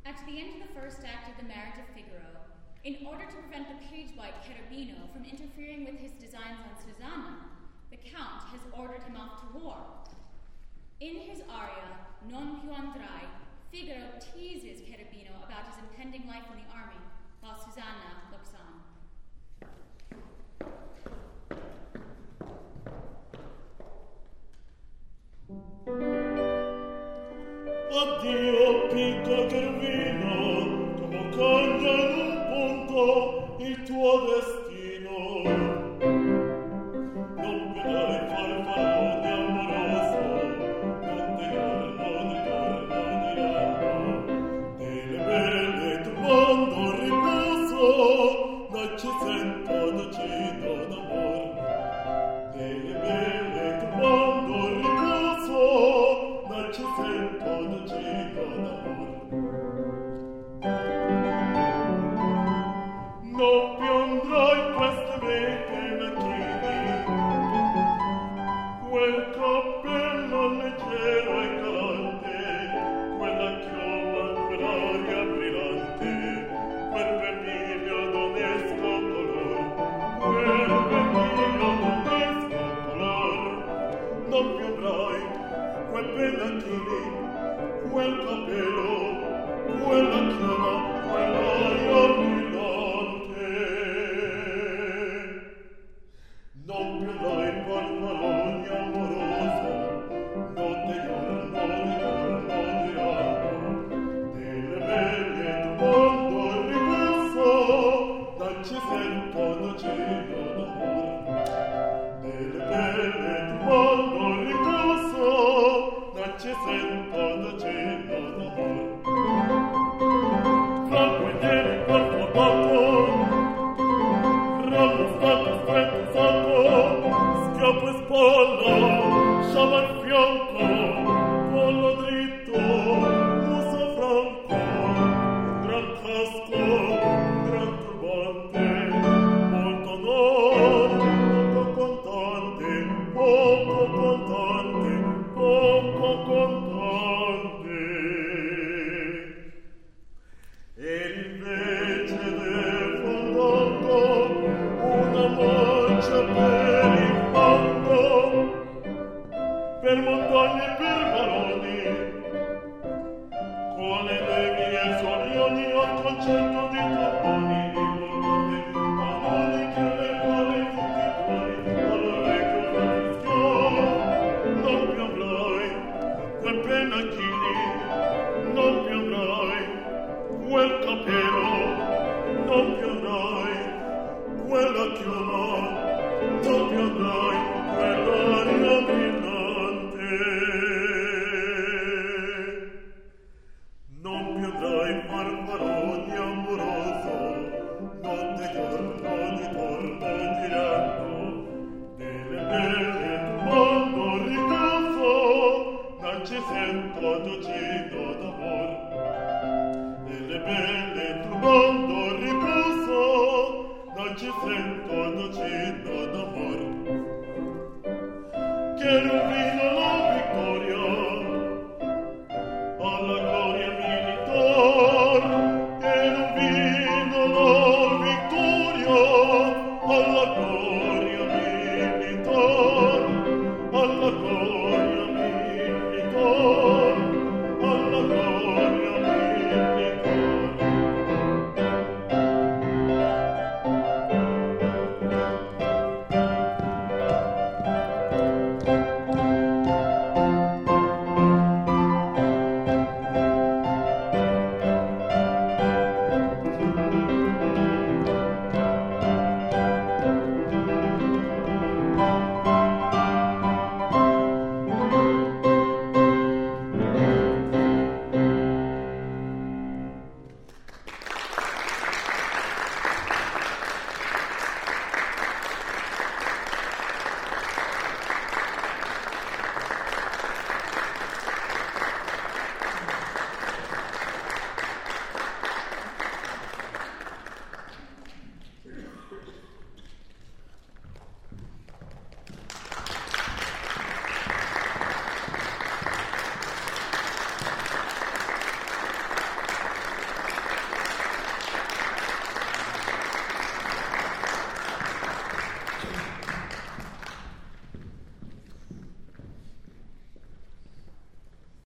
At the end of the first act of The Marriage of Figaro, in order to prevent the page-boy Cherubino from interfering with his designs on Susanna, the Count has ordered him off to war. In his aria, Non più andrai, Figaro teases Cherubino about his impending life in the army, while Susanna looks on. Addio, piccolo Cherubino, come coglie in un punto il tuo destino. Non vedrai farfallone amoroso, non ti diranno delle belle turbando il riposo, non ci sento docino d'amor. Delle belle turbando il riposo, non ci sento docino d'amor. Non più andrai queste vecchie macchine, quel cappello leggero e calante, quella chioma, quell'aria brillante, quel vermiglio d'onesco color, quel vermiglio d'onesco color. Non più andrai quel pennacchini, quel cappello, quella chioma, quell'aria brillante. Non più dai farfalloni amoroso, notte e giorno diranno delle belle turbando il riposo, non ci sento docino d'amor. Delle belle turbando il riposo, non ci sento docino d'amor. Franco e neri corpo bato, ramo stato stretto sacco, schioppo e spalla, sciama al fianco, collo dritto, muso franco, un gran casco, un gran turbante, molto no, poco contante, poco contante, poco contante. E invece del fandango una marcia per il fango, per montagne e per baroni, con le levi e solioni al concerto di tromboni, di borbone, canoni che le cuore tutti cuori, all'orecchio fa fischiare. Non più avrai quel pennacchini, non più avrai quel capello, non più avrai quella chioma, non più avrai quell'aria brillante. Non più avrai farfalloni amoroso, notte e giorno diranno delle belle turbando il riposo, non ci sento docino d'amor. Delle belle turbando il riposo, non ci sento docino d'amor. Cherubino la vittoria, alla gloria militar,